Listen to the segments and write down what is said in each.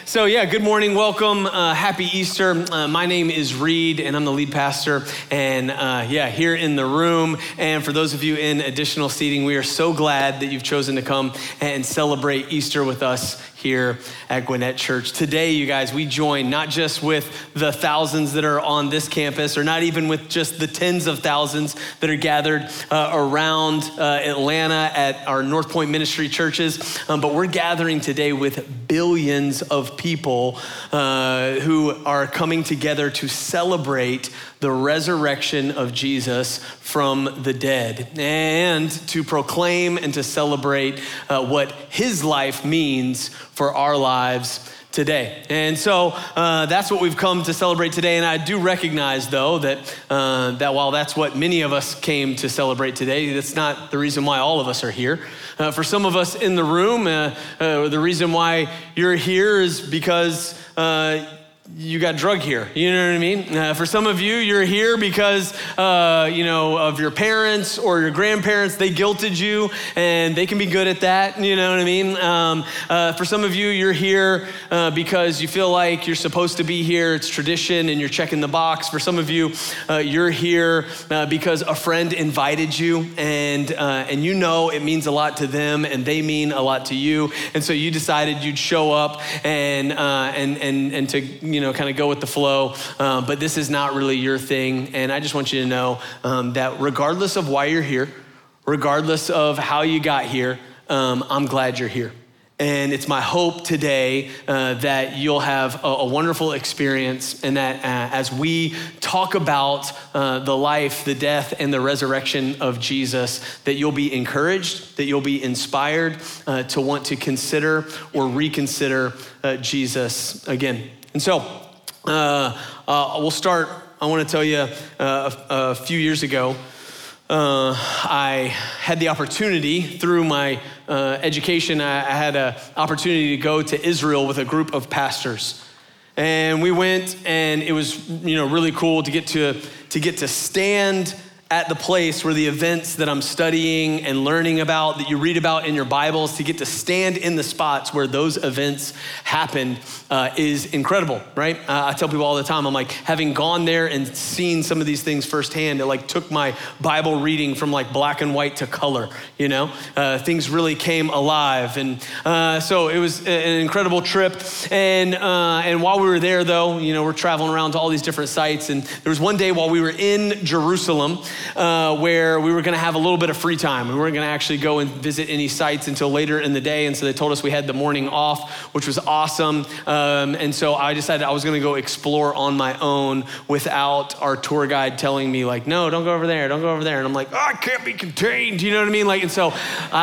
So yeah, good morning, welcome, happy Easter. My name is Reed and I'm the lead pastor and here in the room. And for those of you in additional seating, we are so glad that you've chosen to come and celebrate Easter with us here at Gwinnett Church. Today, you guys, we join not just with the thousands that are on this campus or not even with just the tens of thousands that are gathered around Atlanta at our North Point Ministry churches, but we're gathering today with billions of people who are coming together to celebrate the resurrection of Jesus from the dead and to proclaim and to celebrate what his life means for our lives today. And so that's what we've come to celebrate today. And I do recognize, though, that while that's what many of us came to celebrate today, that's not the reason why all of us are here. For some of us in the room, the reason why you're here is because you got drug here, you know what I mean? For some of you, you're here because, of your parents or your grandparents, they guilted you and they can be good at that, you know what I mean? For some of you, you're here because you feel like you're supposed to be here, it's tradition and you're checking the box. For some of you, you're here because a friend invited you and you know it means a lot to them and they mean a lot to you. And so you decided you'd show up and to, kind of go with the flow, but this is not really your thing. And I just want you to know that regardless of why you're here, regardless of how you got here, I'm glad you're here. And it's my hope today that you'll have a wonderful experience and that as we talk about the life, the death, and the resurrection of Jesus, that you'll be encouraged, that you'll be inspired to want to consider or reconsider Jesus again. And so we'll start. I want to tell you a few years ago, I had the opportunity through my education, I had an opportunity to go to Israel with a group of pastors. And we went and it was really cool to get to stand at the place where the events that I'm studying and learning about, that you read about in your Bibles, to get to stand in the spots where those events happened is incredible, right? I tell people all the time, I'm like, having gone there and seen some of these things firsthand, it like took my Bible reading from like black and white to color, things really came alive. And so it was an incredible trip. And while we were there though, we're traveling around to all these different sites. And there was one day while we were in Jerusalem, where we were going to have a little bit of free time. We weren't going to actually go and visit any sites until later in the day. And so they told us we had the morning off, which was awesome. And so I decided I was going to go explore on my own without our tour guide telling me like, no, don't go over there. Don't go over there. And I'm like, oh, I can't be contained. You know what I mean? And so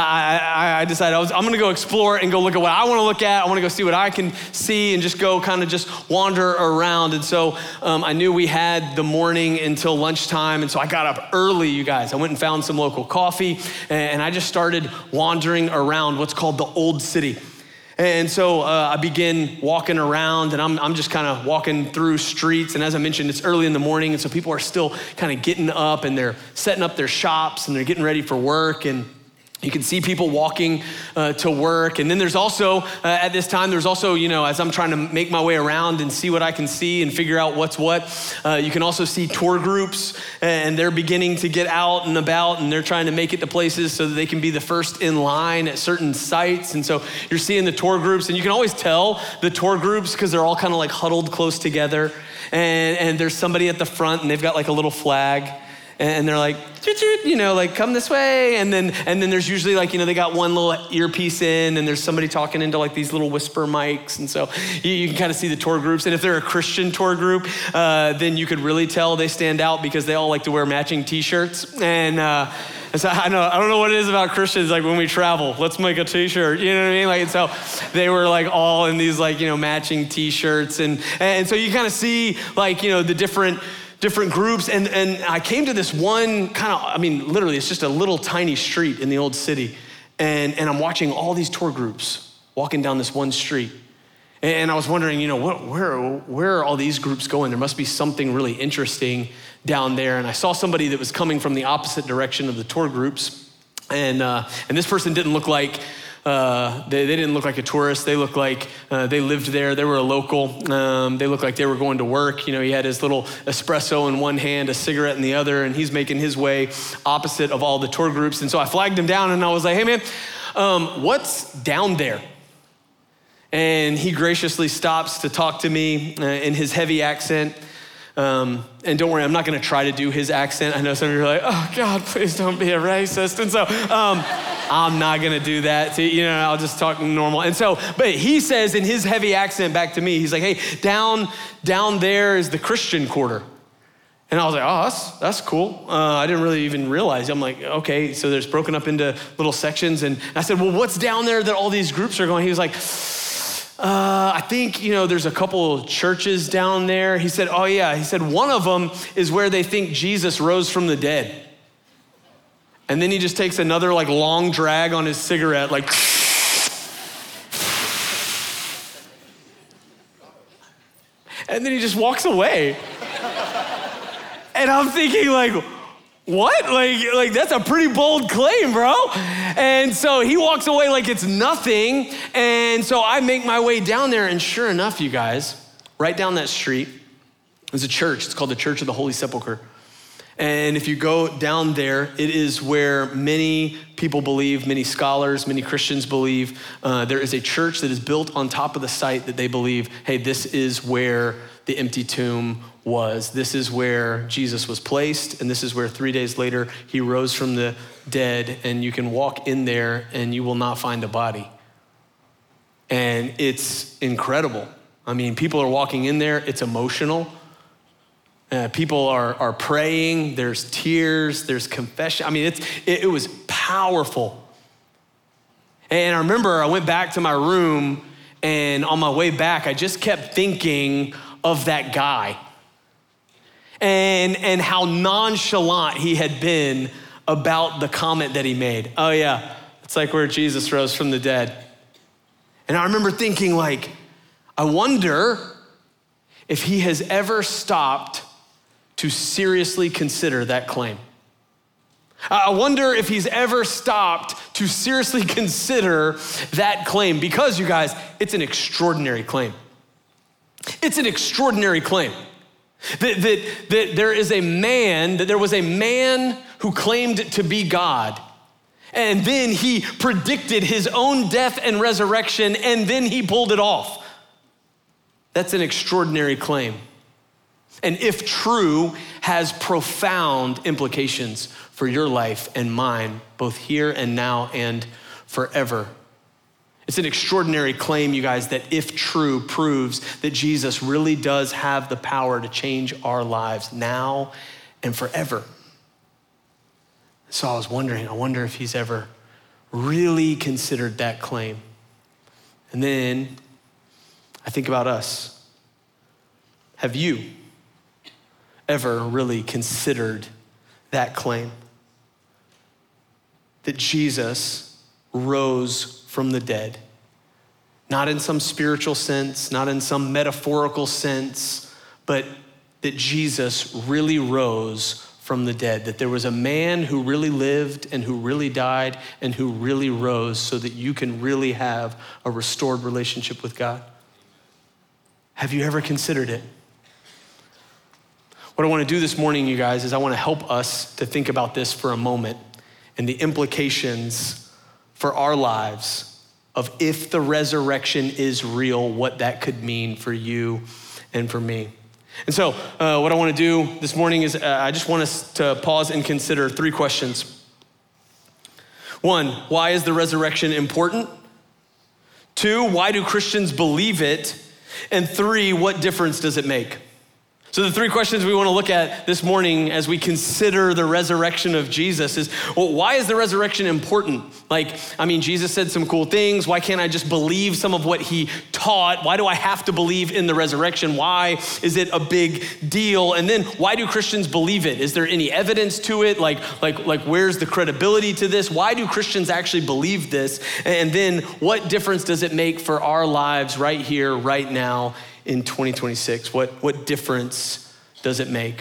I decided I'm going to go explore and go look at what I want to look at. I want to go see what I can see and just go kind of just wander around. And so I knew we had the morning until lunchtime. And so I got up early, you guys. I went and found some local coffee and I just started wandering around what's called the Old City. And so I begin walking around and I'm just kind of walking through streets. And as I mentioned, it's early in the morning. And so people are still kind of getting up and they're setting up their shops and they're getting ready for work. And you can see people walking to work. And then there's also, at this time, there's also, as I'm trying to make my way around and see what I can see and figure out what's what, you can also see tour groups and they're beginning to get out and about and they're trying to make it to places so that they can be the first in line at certain sites. And so you're seeing the tour groups and you can always tell the tour groups because they're all kind of like huddled close together. And there's somebody at the front and they've got like a little flag. And they're like, like come this way. And then there's usually like, they got one little earpiece in and there's somebody talking into like these little whisper mics. And so you can kind of see the tour groups. And if they're a Christian tour group, then you could really tell they stand out because they all like to wear matching t-shirts. And so I don't know what it is about Christians, like when we travel, let's make a t-shirt, you know what I mean? Like, and so they were like all in these like, matching t-shirts. And so you kind of see like, the different groups. And I came to this one literally it's just a little tiny street in the Old City. And I'm watching all these tour groups walking down this one street. And I was wondering, where are all these groups going? There must be something really interesting down there. And I saw somebody that was coming from the opposite direction of the tour groups. And this person didn't look like they didn't look like a tourist. They looked like they lived there. They were a local. They looked like they were going to work. You know, he had his little espresso in one hand, a cigarette in the other, and he's making his way opposite of all the tour groups. And so I flagged him down and I was like, hey man, what's down there? And he graciously stops to talk to me in his heavy accent. And don't worry, I'm not gonna try to do his accent. I know some of you are like, oh God, please don't be a racist. And so I'm not gonna do that. I'll just talk normal. And so, but he says in his heavy accent back to me, he's like, hey, down there is the Christian quarter. And I was like, oh, that's cool. I didn't really even realize. I'm like, okay, so there's broken up into little sections. And I said, well, what's down there that all these groups are going? He was like, I think, there's a couple churches down there. He said, oh yeah. He said, one of them is where they think Jesus rose from the dead. And then he just takes another long drag on his cigarette, and then he just walks away. And I'm thinking what? That's a pretty bold claim, bro. And so he walks away like it's nothing. And so I make my way down there, and sure enough, you guys, right down that street, there's a church. It's called the Church of the Holy Sepulchre. And if you go down there, it is where many people believe, many scholars, many Christians believe, there is a church that is built on top of the site that they believe, hey, this is where the empty tomb was. This is where Jesus was placed, and this is where 3 days later he rose from the dead, and you can walk in there and you will not find a body. And it's incredible. I mean, people are walking in there, it's emotional. People are praying, there's tears, there's confession. I mean, it was powerful. And I remember I went back to my room, and on my way back, I just kept thinking of that guy and how nonchalant he had been about the comment that he made. Oh yeah, it's like where Jesus rose from the dead. And I remember thinking I wonder if he has ever stopped to seriously consider that claim. I wonder if he's ever stopped to seriously consider that claim, because you guys, it's an extraordinary claim. It's an extraordinary claim that there is a man, that there was a man who claimed to be God, and then he predicted his own death and resurrection, and then he pulled it off. That's an extraordinary claim. And if true, has profound implications for your life and mine, both here and now and forever. It's an extraordinary claim, you guys, that if true, proves that Jesus really does have the power to change our lives now and forever. So I wonder if he's ever really considered that claim. And then I think about us. Have you ever really considered that claim? That Jesus rose from the dead. Not in some spiritual sense, not in some metaphorical sense, but that Jesus really rose from the dead. That there was a man who really lived and who really died and who really rose so that you can really have a restored relationship with God. Have you ever considered it? What I want to do this morning, you guys, is I want to help us to think about this for a moment and the implications for our lives of if the resurrection is real, what that could mean for you and for me. And so what I want to do this morning is I just want us to pause and consider 3 questions. 1, why is the resurrection important? 2, why do Christians believe it? And 3, what difference does it make? So the 3 questions we want to look at this morning as we consider the resurrection of Jesus is, well, why is the resurrection important? Jesus said some cool things. Why can't I just believe some of what he taught? Why do I have to believe in the resurrection? Why is it a big deal? And then why do Christians believe it? Is there any evidence to it? Where's the credibility to this? Why do Christians actually believe this? And then what difference does it make for our lives right here, right now, in 2026? What difference does it make?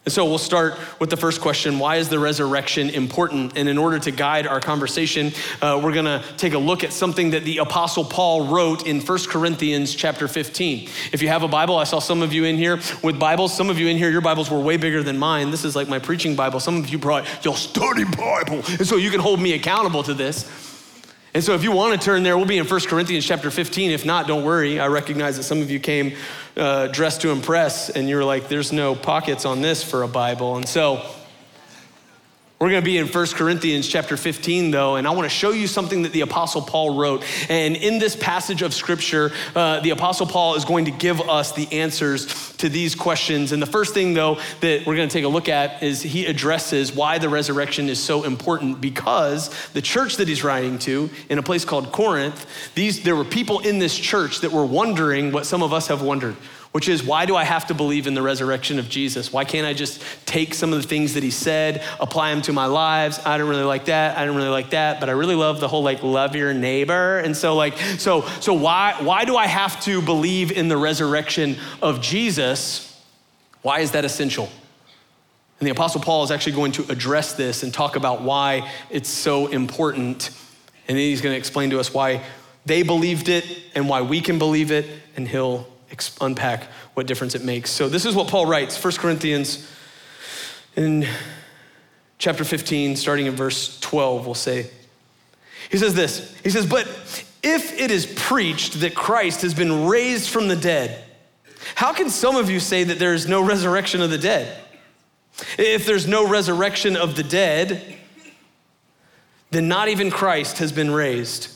And so we'll start with the first question: why is the resurrection important? And in order to guide our conversation, we're gonna take a look at something that the Apostle Paul wrote in 1 Corinthians chapter 15. If you have a Bible, I saw some of you in here with Bibles. Some of you in here, your Bibles were way bigger than mine. This is like my preaching Bible. Some of you brought your study Bible, and so you can hold me accountable to this. And so if you want to turn there, we'll be in 1 Corinthians chapter 15. If not, don't worry. I recognize that some of you came dressed to impress, and you were like, there's no pockets on this for a Bible. And so we're going to be in 1 Corinthians chapter 15, though, and I want to show you something that the Apostle Paul wrote. And in this passage of Scripture, the Apostle Paul is going to give us the answers to these questions. And the first thing, though, that we're going to take a look at is he addresses why the resurrection is so important, because the church that he's writing to in a place called Corinth, there were people in this church that were wondering what some of us have wondered, which is, why do I have to believe in the resurrection of Jesus? Why can't I just take some of the things that he said, apply them to my lives? I don't really like that. I don't really like that, but I really love the whole love your neighbor. And so why do I have to believe in the resurrection of Jesus? Why is that essential? And the Apostle Paul is actually going to address this and talk about why it's so important. And then he's going to explain to us why they believed it and why we can believe it, and he'll unpack what difference it makes. So this is what Paul writes, 1 Corinthians in chapter 15, starting in verse 12, we'll say. He says this, he says, but if it is preached that Christ has been raised from the dead, how can some of you say that there is no resurrection of the dead? If there's no resurrection of the dead, then not even Christ has been raised.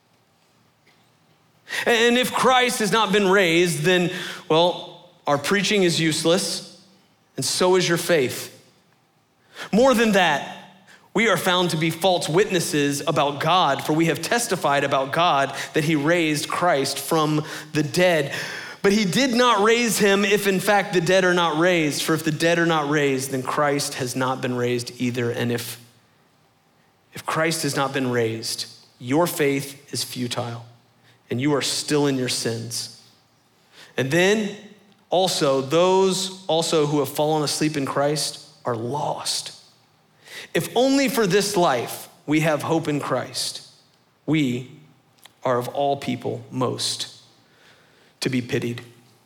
And if Christ has not been raised, then, well, our preaching is useless, and so is your faith. More than that, we are found to be false witnesses about God, for we have testified about God that he raised Christ from the dead. But he did not raise him if in fact the dead are not raised. For if the dead are not raised, then Christ has not been raised either. And if Christ has not been raised, your faith is futile, and you are still in your sins. And then also, those also who have fallen asleep in Christ are lost. If only for this life we have hope in Christ, we are of all people most to be pitied.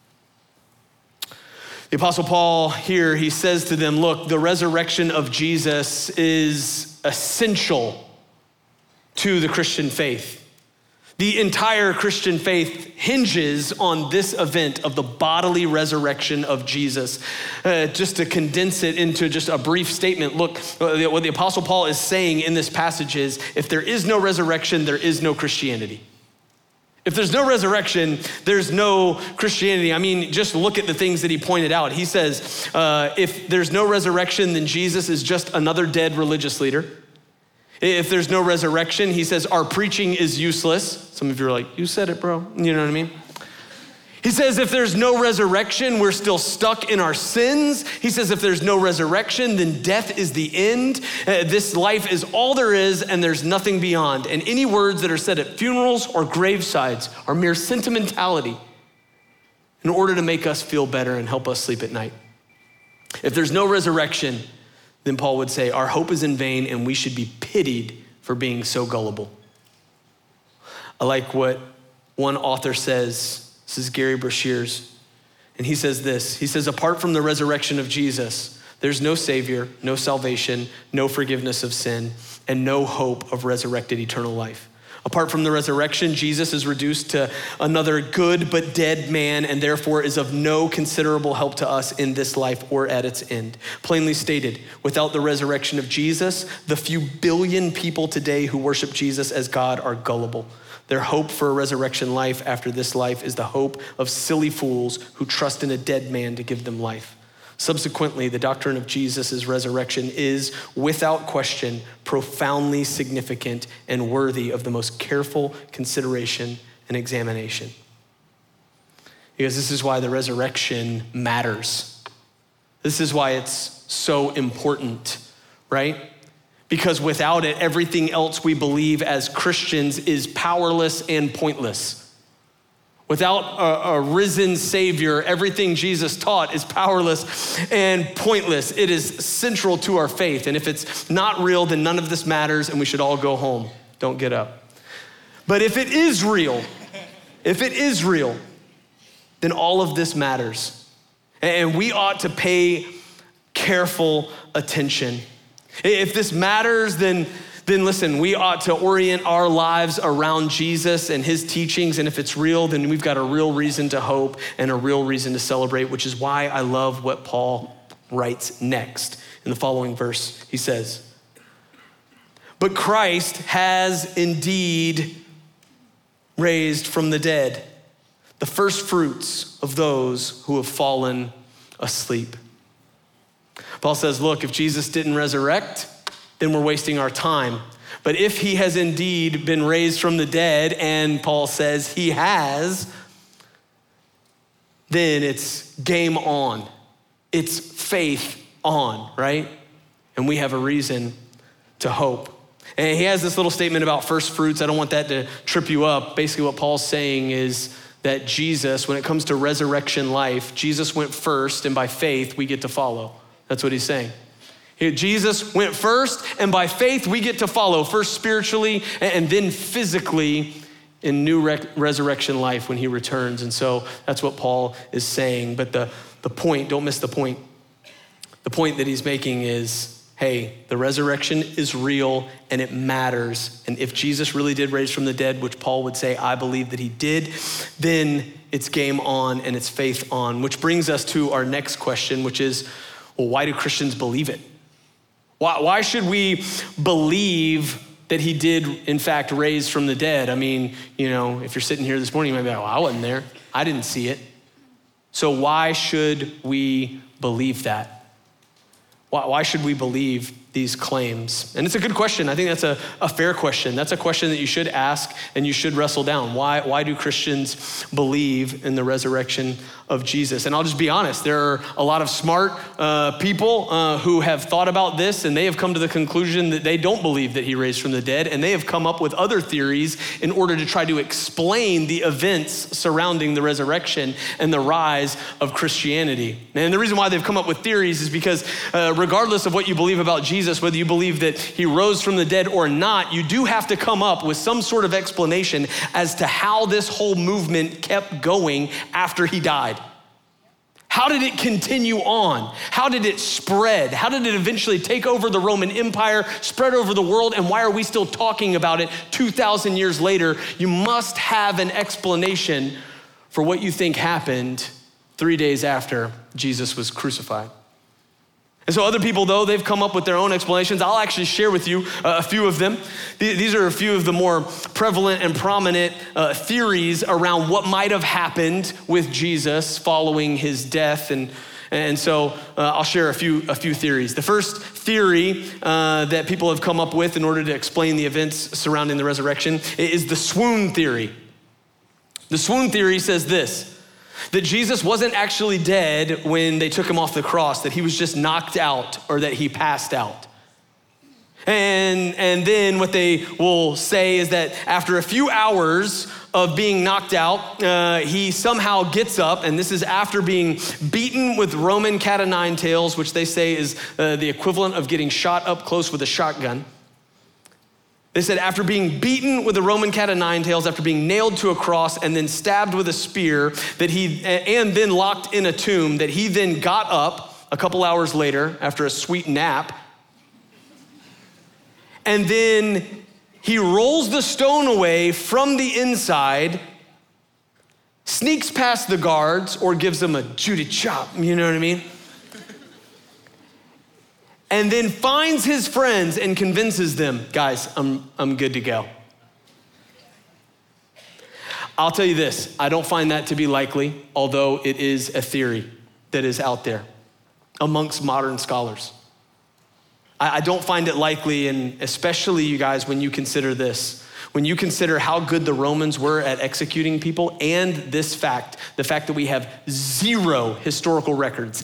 The Apostle Paul here, he says to them, look, the resurrection of Jesus is essential to the Christian faith. The entire Christian faith hinges on this event of the bodily resurrection of Jesus. Just to condense it into just a brief statement, look, what the Apostle Paul is saying in this passage is, if there is no resurrection, there is no Christianity. If there's no resurrection, there's no Christianity. I mean, just look at the things that he pointed out. He says, if there's no resurrection, then Jesus is just another dead religious leader. If there's no resurrection, he says, our preaching is useless. Some of you are like, you said it, bro. You know what I mean? He says, if there's no resurrection, we're still stuck in our sins. He says, if there's no resurrection, then death is the end. This life is all there is, and there's nothing beyond. And any words that are said at funerals or gravesides are mere sentimentality in order to make us feel better and help us sleep at night. If there's no resurrection, then Paul would say, our hope is in vain, and we should be pitied for being so gullible. I like what one author says. This is Gary Breshears, and he says this. He says, apart from the resurrection of Jesus, there's no Savior, no salvation, no forgiveness of sin, and no hope of resurrected eternal life. Apart from the resurrection, Jesus is reduced to another good but dead man, and therefore is of no considerable help to us in this life or at its end. Plainly stated, without the resurrection of Jesus, the few billion people today who worship Jesus as God are gullible. Their hope for a resurrection life after this life is the hope of silly fools who trust in a dead man to give them life. Subsequently, the doctrine of Jesus' resurrection is, without question, profoundly significant and worthy of the most careful consideration and examination. Because this is why the resurrection matters. This is why it's so important, right? Because without it, everything else we believe as Christians is powerless and pointless. Without a risen Savior, everything Jesus taught is powerless and pointless. It is central to our faith. And if it's not real, then none of this matters and we should all go home. Don't get up. But if it is real, then all of this matters. And we ought to pay careful attention. If this matters, then listen, we ought to orient our lives around Jesus and his teachings. And if it's real, then we've got a real reason to hope and a real reason to celebrate, which is why I love what Paul writes next. In the following verse, he says, "But Christ has indeed raised from the dead, the first fruits of those who have fallen asleep." Paul says, look, if Jesus didn't resurrect, then we're wasting our time. But if he has indeed been raised from the dead, and Paul says he has, then it's game on. It's faith on, right? And we have a reason to hope. And he has this little statement about first fruits. I don't want that to trip you up. Basically what Paul's saying is that Jesus, when it comes to resurrection life, Jesus went first, and by faith we get to follow. That's what he's saying. Jesus went first, and by faith we get to follow, first spiritually and then physically in new resurrection life when he returns. And so that's what Paul is saying. But the point, don't miss the point. The point that he's making is, hey, the resurrection is real and it matters. And if Jesus really did raise from the dead, which Paul would say, I believe that he did, then it's game on and it's faith on. Which brings us to our next question, which is, well, why do Christians believe it? Why should we believe that he did, in fact, raise from the dead? I mean, if you're sitting here this morning, you might be like, well, I wasn't there. I didn't see it. So why should we believe that? Why should we believe these claims? And it's a good question. I think that's a fair question. That's a question that you should ask and you should wrestle down. Why do Christians believe in the resurrection of Jesus? And I'll just be honest, there are a lot of smart people who have thought about this, and they have come to the conclusion that they don't believe that he raised from the dead, and they have come up with other theories in order to try to explain the events surrounding the resurrection and the rise of Christianity. And the reason why they've come up with theories is because regardless of what you believe about Jesus, whether you believe that he rose from the dead or not, you do have to come up with some sort of explanation as to how this whole movement kept going after he died. How did it continue on? How did it spread? How did it eventually take over the Roman Empire, spread over the world, and why are we still talking about it 2,000 years later? You must have an explanation for what you think happened 3 days after Jesus was crucified. And so other people, though, they've come up with their own explanations. I'll actually share with you a few of them. These are a few of the more prevalent and prominent theories around what might have happened with Jesus following his death. And so I'll share a few theories. The first theory that people have come up with in order to explain the events surrounding the resurrection is the swoon theory. The swoon theory says this: that Jesus wasn't actually dead when they took him off the cross, that he was just knocked out or that he passed out. And then what they will say is that after a few hours of being knocked out, he somehow gets up, and this is after being beaten with Roman cat o' nine tails, which they say is the equivalent of getting shot up close with a shotgun. They said after being beaten with a Roman cat o' nine tails, after being nailed to a cross and then stabbed with a spear, and then locked in a tomb, that he then got up a couple hours later after a sweet nap, and then he rolls the stone away from the inside, sneaks past the guards or gives them a Judy chop, you know what I mean? And then finds his friends and convinces them, guys, I'm good to go. I'll tell you this, I don't find that to be likely, although it is a theory that is out there amongst modern scholars. I don't find it likely, and especially you guys, when you consider this, when you consider how good the Romans were at executing people, and this fact, the fact that we have zero historical records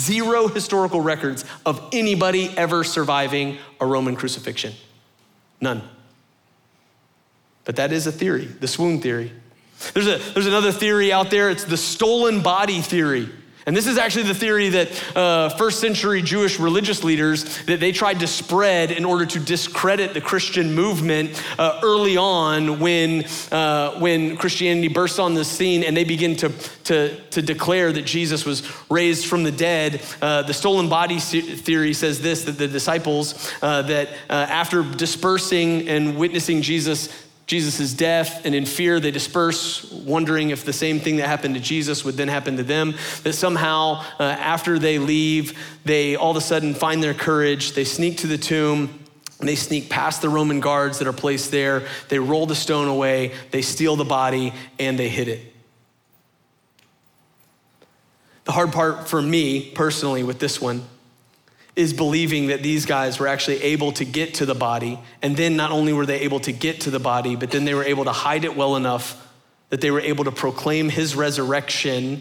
of anybody ever surviving a Roman crucifixion. None. But that is a theory, the swoon theory. There's another theory out there. It's the stolen body theory. And this is actually the theory that first century Jewish religious leaders, that they tried to spread in order to discredit the Christian movement early on when Christianity burst on the scene and they begin to declare that Jesus was raised from the dead. The stolen body theory says this, that the disciples, that after dispersing and witnessing Jesus' death, and in fear they disperse, wondering if the same thing that happened to Jesus would then happen to them, that somehow after they leave, they all of a sudden find their courage, they sneak to the tomb, and they sneak past the Roman guards that are placed there, they roll the stone away, they steal the body, and they hid it. The hard part for me personally with this one is believing that these guys were actually able to get to the body. And then not only were they able to get to the body, but then they were able to hide it well enough that they were able to proclaim his resurrection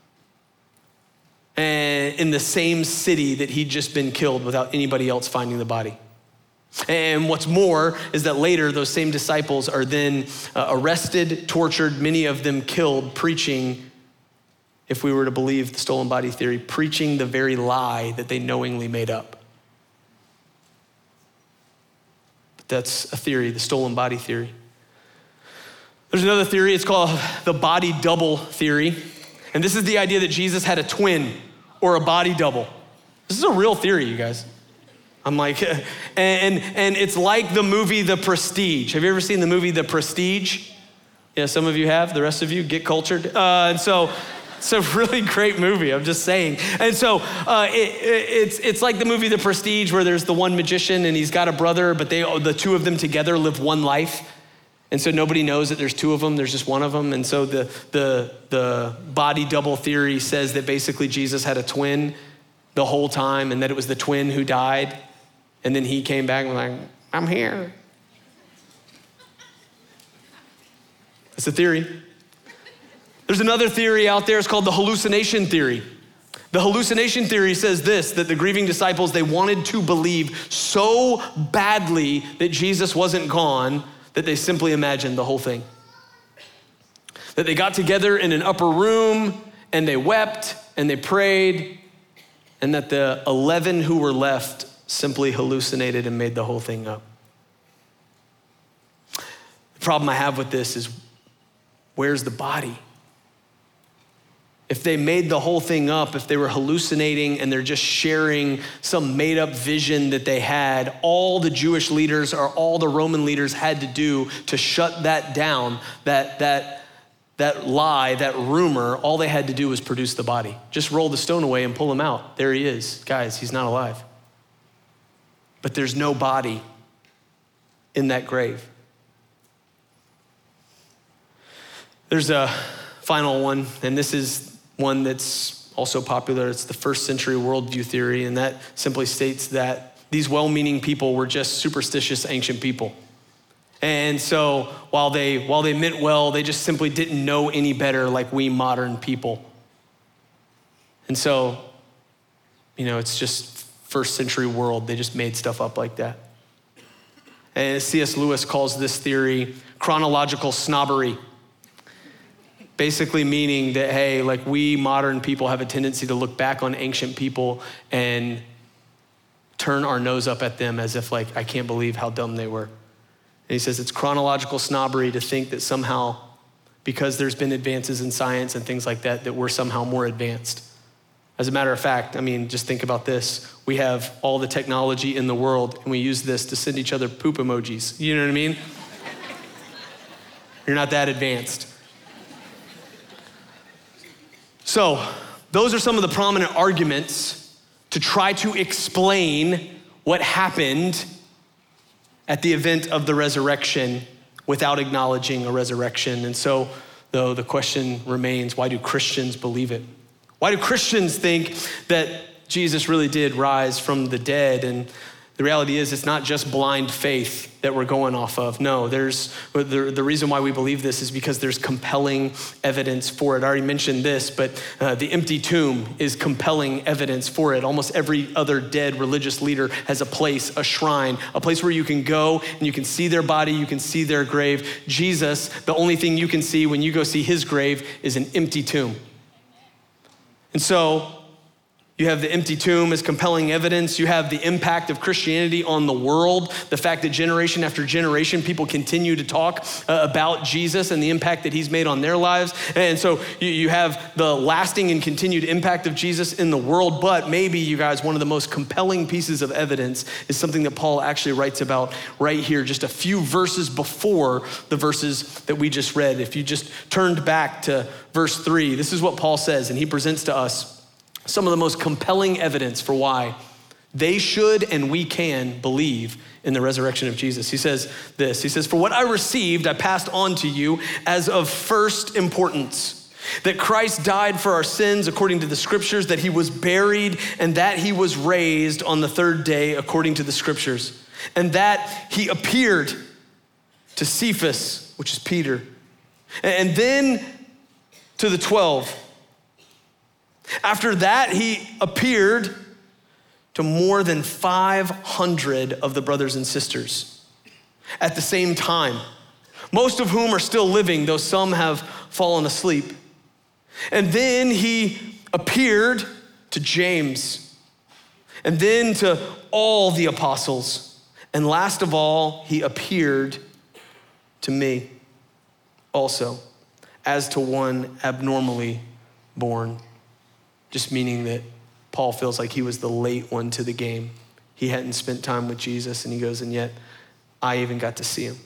in the same city that he'd just been killed without anybody else finding the body. And what's more is that later those same disciples are then arrested, tortured, many of them killed, preaching, if we were to believe the stolen body theory, preaching the very lie that they knowingly made up. But that's a theory, the stolen body theory. There's another theory, it's called the body double theory. And this is the idea that Jesus had a twin or a body double. This is a real theory, you guys. I'm like, and it's like the movie The Prestige. Have you ever seen the movie The Prestige? Yeah, some of you have, the rest of you get cultured. It's a really great movie, I'm just saying. And so it's like the movie The Prestige, where there's the one magician and he's got a brother, but the two of them together live one life. And so nobody knows that there's two of them, there's just one of them. And so the body double theory says that basically Jesus had a twin the whole time and that it was the twin who died. And then he came back and was like, I'm here. That's a theory. There's another theory out there, it's called the hallucination theory. The hallucination theory says this, that the grieving disciples, they wanted to believe so badly that Jesus wasn't gone that they simply imagined the whole thing. That they got together in an upper room and they wept and they prayed, and that the 11 who were left simply hallucinated and made the whole thing up. The problem I have with this is, where's the body? If they made the whole thing up, if they were hallucinating and they're just sharing some made up vision that they had, all the Jewish leaders or all the Roman leaders had to do to shut that down, that lie, that rumor, all they had to do was produce the body. Just roll the stone away and pull him out. There he is. Guys, he's not alive. But there's no body in that grave. There's a final one, and this is one that's also popular. It's the first century worldview theory, and that simply states that these well-meaning people were just superstitious ancient people. And so while they meant well, they just simply didn't know any better like we modern people. And so, it's just first century world. They just made stuff up like that. And C.S. Lewis calls this theory chronological snobbery. Basically meaning that, hey, like we modern people have a tendency to look back on ancient people and turn our nose up at them as if like, I can't believe how dumb they were. And he says it's chronological snobbery to think that somehow, because there's been advances in science and things like that, that we're somehow more advanced. As a matter of fact, just think about this. We have all the technology in the world and we use this to send each other poop emojis. You know what I mean? You're not that advanced. So those are some of the prominent arguments to try to explain what happened at the event of the resurrection without acknowledging a resurrection. And so, though, the question remains, why do Christians believe it? Why do Christians think that Jesus really did rise from the dead? And The reality is it's not just blind faith that we're going off of. No, the reason why we believe this is because there's compelling evidence for it. I already mentioned this, but the empty tomb is compelling evidence for it. Almost every other dead religious leader has a place, a shrine, a place where you can go and you can see their body, you can see their grave. Jesus, the only thing you can see when you go see his grave is an empty tomb. And so, you have the empty tomb as compelling evidence. You have the impact of Christianity on the world, the fact that generation after generation, people continue to talk about Jesus and the impact that he's made on their lives. And so you have the lasting and continued impact of Jesus in the world, but maybe, you guys, one of the most compelling pieces of evidence is something that Paul actually writes about right here, just a few verses before the verses that we just read. If you just turned back to verse 3, this is what Paul says, and he presents to us some of the most compelling evidence for why they should and we can believe in the resurrection of Jesus. He says this, he says, "For what I received, I passed on to you as of first importance, that Christ died for our sins according to the scriptures, that he was buried, and that he was raised on the third day according to the scriptures, and that he appeared to Cephas," which is Peter, "and then to the 12. After that, he appeared to more than 500 of the brothers and sisters at the same time, most of whom are still living, though some have fallen asleep. And then he appeared to James, and then to all the apostles. And last of all, he appeared to me also, as to one abnormally born." Just meaning that Paul feels like he was the late one to the game. He hadn't spent time with Jesus, and he goes, and yet I even got to see him.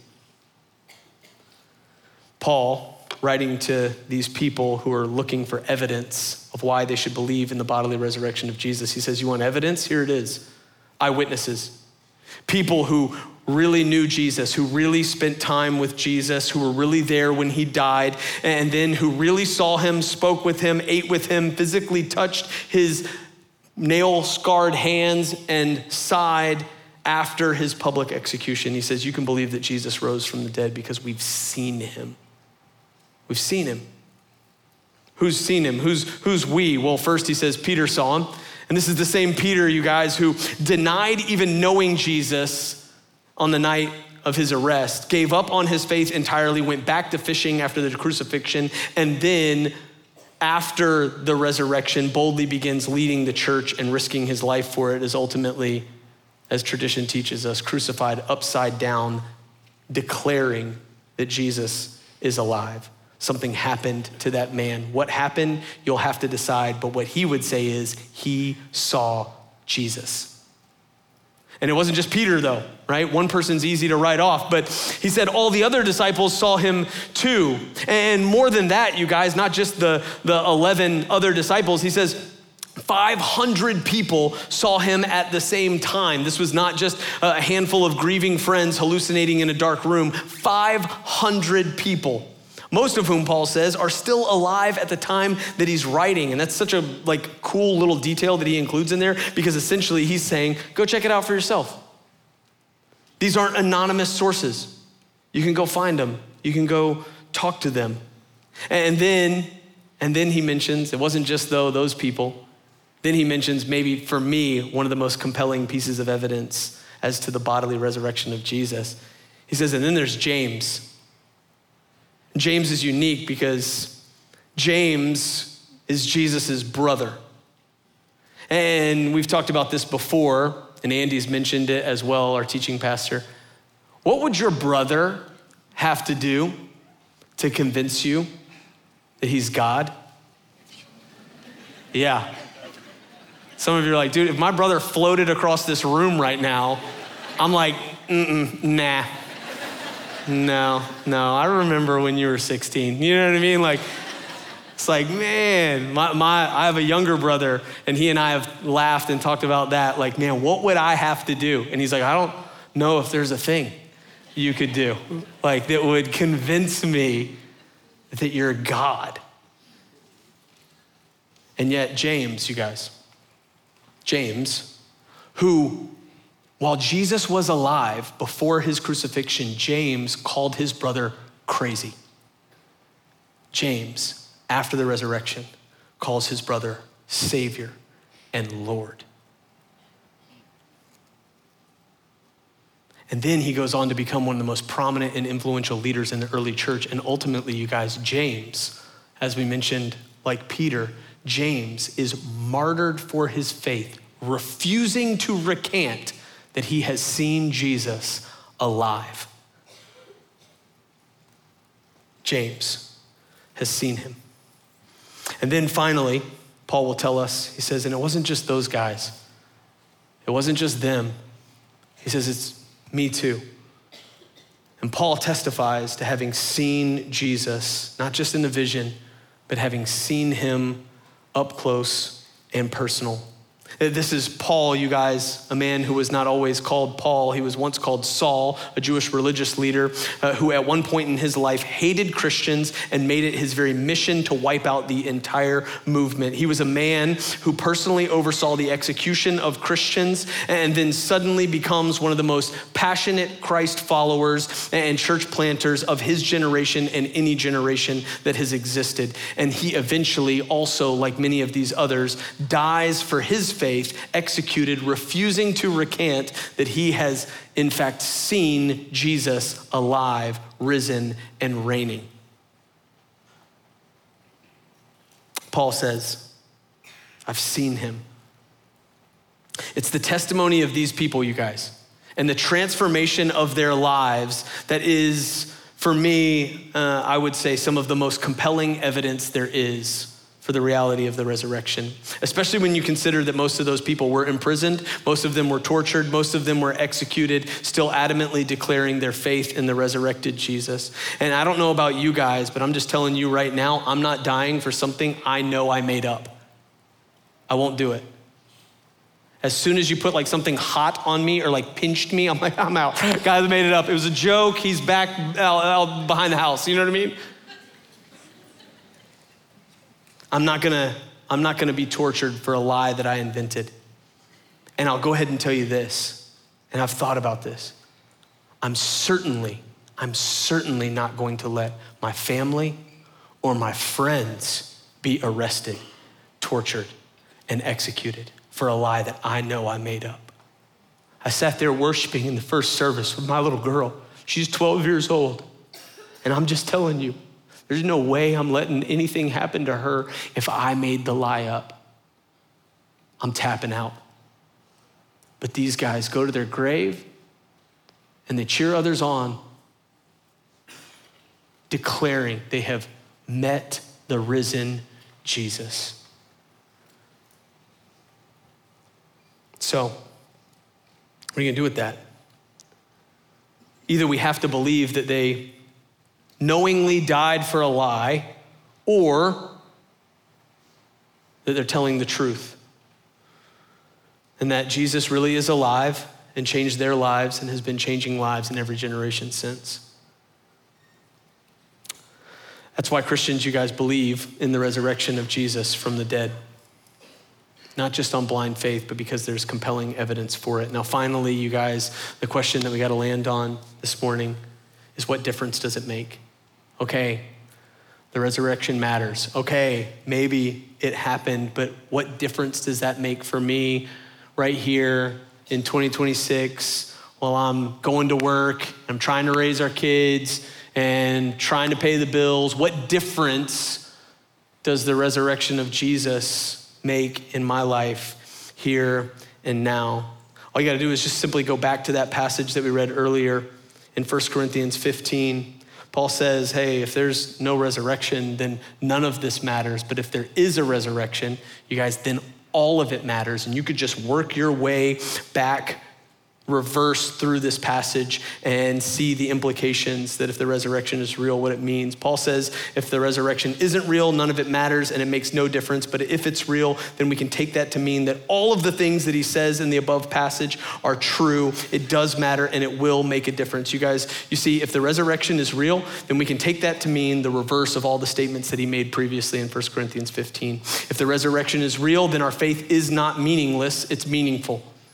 Paul, writing to these people who are looking for evidence of why they should believe in the bodily resurrection of Jesus, he says, you want evidence? Here it is. Eyewitnesses. People who really knew Jesus, who really spent time with Jesus, who were really there when he died, and then who really saw him, spoke with him, ate with him, physically touched his nail-scarred hands and side after his public execution. He says, you can believe that Jesus rose from the dead because we've seen him. We've seen him. Who's seen him? Who's we? Well, first he says Peter saw him. And this is the same Peter, you guys, who denied even knowing Jesus on the night of his arrest, gave up on his faith entirely, went back to fishing after the crucifixion, and then after the resurrection, boldly begins leading the church and risking his life for it, is ultimately, as tradition teaches us, crucified upside down, declaring that Jesus is alive. Something happened to that man. What happened, you'll have to decide, but what he would say is he saw Jesus. And it wasn't just Peter though, right? One person's easy to write off, but he said all the other disciples saw him too. And more than that, you guys, not just the 11 other disciples, he says 500 people saw him at the same time. This was not just a handful of grieving friends hallucinating in a dark room. 500 people, most of whom Paul says are still alive at the time that he's writing. And that's such a cool little detail that he includes in there, because essentially he's saying, go check it out for yourself. These aren't anonymous sources. You can go find them. You can go talk to them. And then he mentions, it wasn't just those people. Then he mentions maybe for me, one of the most compelling pieces of evidence as to the bodily resurrection of Jesus. He says, and then there's James. James is unique because James is Jesus's brother. And we've talked about this before, and Andy's mentioned it as well, our teaching pastor. What would your brother have to do to convince you that he's God? Yeah. Some of you are like, dude, if my brother floated across this room right now, I'm like, nah. No, I remember when you were 16. You know what I mean? It's like, man, I have a younger brother, and he and I have laughed and talked about that. Like, man, what would I have to do? And he's like, I don't know if there's a thing you could do, that would convince me that you're God. And yet James, you guys, James, who While Jesus was alive before his crucifixion, James called his brother crazy. James, after the resurrection, calls his brother Savior and Lord. And then he goes on to become one of the most prominent and influential leaders in the early church. And ultimately, you guys, James, as we mentioned, like Peter, James is martyred for his faith, refusing to recant that he has seen Jesus alive. James has seen him. And then finally, Paul will tell us, he says, and it wasn't just those guys. It wasn't just them. He says, it's me too. And Paul testifies to having seen Jesus, not just in the vision, but having seen him up close and personal. This is Paul, you guys, a man who was not always called Paul. He was once called Saul, a Jewish religious leader who at one point in his life hated Christians and made it his very mission to wipe out the entire movement. He was a man who personally oversaw the execution of Christians and then suddenly becomes one of the most passionate Christ followers and church planters of his generation and any generation that has existed. And he eventually also, like many of these others, dies for his faith, executed, refusing to recant that he has in fact seen Jesus alive, risen, and reigning. Paul says, I've seen him. It's the testimony of these people, you guys, and the transformation of their lives that is, for me, I would say some of the most compelling evidence there is for the reality of the resurrection, especially when you consider that most of those people were imprisoned, most of them were tortured, most of them were executed, still adamantly declaring their faith in the resurrected Jesus. And I don't know about you guys, but I'm just telling you right now, I'm not dying for something I know I made up. I won't do it. As soon as you put like something hot on me or like pinched me, I'm like, I'm out. Guys made it up. It was a joke. He's back out behind the house. You know what I mean? I'm not gonna be tortured for a lie that I invented. And I'll go ahead and tell you this, and I've thought about this. I'm certainly not going to let my family or my friends be arrested, tortured, and executed for a lie that I know I made up. I sat there worshiping in the first service with my little girl. She's 12 years old. And I'm just telling you, there's no way I'm letting anything happen to her if I made the lie up. I'm tapping out. But these guys go to their grave and they cheer others on, declaring they have met the risen Jesus. So, what are you gonna do with that? Either we have to believe that they knowingly died for a lie, or that they're telling the truth. And that Jesus really is alive and changed their lives and has been changing lives in every generation since. That's why Christians, you guys, believe in the resurrection of Jesus from the dead. Not just on blind faith, but because there's compelling evidence for it. Now, finally, you guys, the question that we got to land on this morning is, what difference does it make? Okay, the resurrection matters. Okay, maybe it happened, but what difference does that make for me right here in 2026 while I'm going to work, I'm trying to raise our kids and trying to pay the bills? What difference does the resurrection of Jesus make in my life here and now? All you gotta do is just simply go back to that passage that we read earlier in 1 Corinthians 15. Paul says, hey, if there's no resurrection, then none of this matters. But if there is a resurrection, you guys, then all of it matters. And you could just work your way back, reverse through this passage and see the implications that if the resurrection is real, what it means. Paul says if the resurrection isn't real, none of it matters and it makes no difference. But if it's real, then we can take that to mean that all of the things that he says in the above passage are true. It does matter and it will make a difference. You guys, you see, if the resurrection is real, then we can take that to mean the reverse of all the statements that he made previously in 1 Corinthians 15. If the resurrection is real, then our faith is not meaningless, it's meaningful.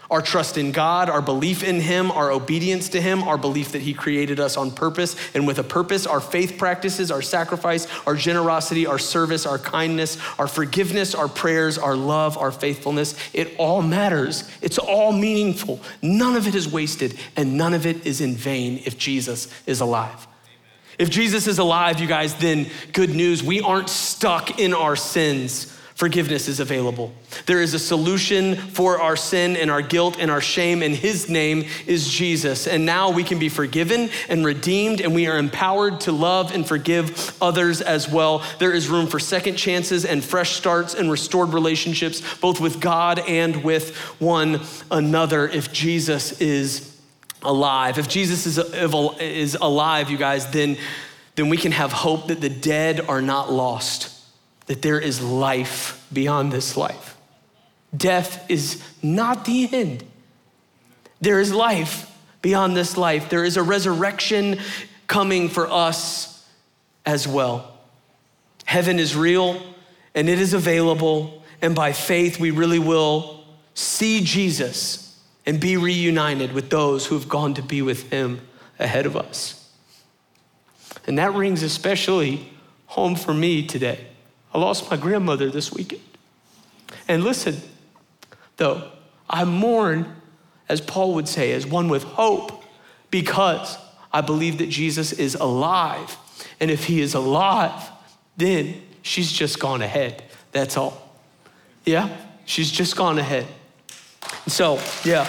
Our trust in God, our belief in him, our obedience to him, our belief that he created us on purpose and with a purpose, our faith practices, our sacrifice, our generosity, our service, our kindness, our forgiveness, our prayers, our love, our faithfulness. It all matters. It's all meaningful. None of it is wasted and none of it is in vain if Jesus is alive. If Jesus is alive, you guys, then good news, we aren't stuck in our sins. Forgiveness is available. There is a solution for our sin and our guilt and our shame, and his name is Jesus. And now we can be forgiven and redeemed, and we are empowered to love and forgive others as well. There is room for second chances and fresh starts and restored relationships, both with God and with one another if Jesus is alive. If Jesus is alive, you guys, then we can have hope that the dead are not lost, that there is life beyond this life. Death is not the end. There is life beyond this life. There is a resurrection coming for us as well. Heaven is real and it is available, and by faith we really will see Jesus and be reunited with those who have gone to be with him ahead of us. And that rings especially home for me today. I lost my grandmother this weekend. And listen, though, I mourn, as Paul would say, as one with hope, because I believe that Jesus is alive. And if he is alive, then she's just gone ahead. That's all. Yeah, she's just gone ahead. So, yeah.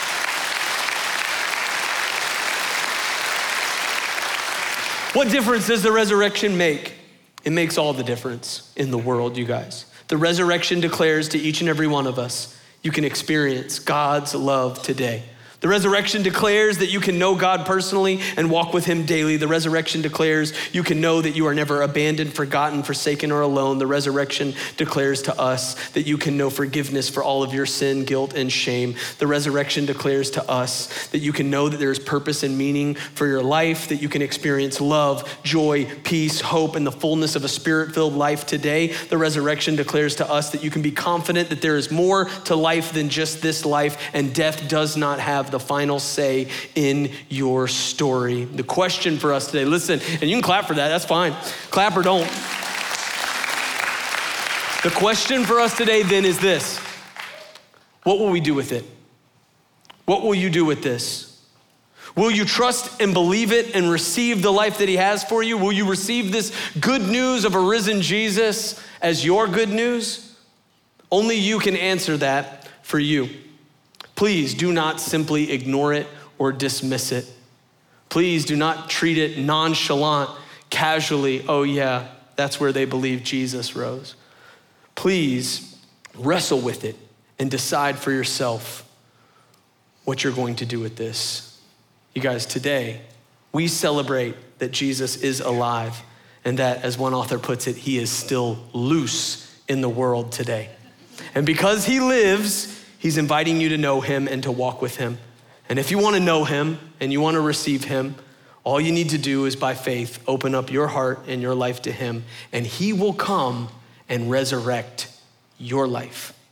What difference does the resurrection make? It makes all the difference in the world, you guys. The resurrection declares to each and every one of us, you can experience God's love today. The resurrection declares that you can know God personally and walk with him daily. The resurrection declares you can know that you are never abandoned, forgotten, forsaken, or alone. The resurrection declares to us that you can know forgiveness for all of your sin, guilt, and shame. The resurrection declares to us that you can know that there is purpose and meaning for your life, that you can experience love, joy, peace, hope, and the fullness of a spirit-filled life today. The resurrection declares to us that you can be confident that there is more to life than just this life, and death does not have the final say in your story. The question for us today, listen, and you can clap for that, that's fine. Clap or don't. The question for us today then is this: what will we do with it? What will you do with this? Will you trust and believe it and receive the life that he has for you? Will you receive this good news of a risen Jesus as your good news? Only you can answer that for you. Please do not simply ignore it or dismiss it. Please do not treat it nonchalant, casually. Oh yeah, that's where they believe Jesus rose. Please wrestle with it and decide for yourself what you're going to do with this. You guys, today, we celebrate that Jesus is alive and that, as one author puts it, he is still loose in the world today. And because he lives, he's inviting you to know him and to walk with him. And if you want to know him and you want to receive him, all you need to do is by faith, open up your heart and your life to him, and he will come and resurrect your life.